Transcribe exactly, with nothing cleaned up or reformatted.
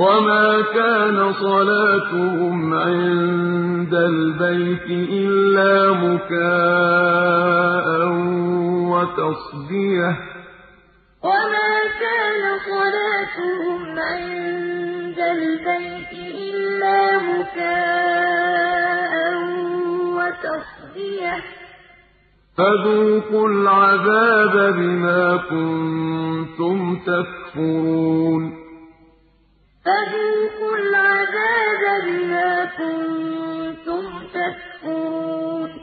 وَمَا كَانَ صَلَاتُهُمْ عِندَ الْبَيْتِ إِلَّا مُكَاءً وَتَصْدِيَةً ۚ وَمَا كَانَ صَلَاتُهُمْ عِندَ الْبَيْتِ إِلَّا مُكَاءً وَتَصْدِيَةً ۚ فَذُوقُوا الْعَذَابَ بِمَا كُنتُمْ تَكْفُرُونَ فَذُوقُوا الْعَذَابَ بِمَا كُنتُمْ تَكْفُرُونَ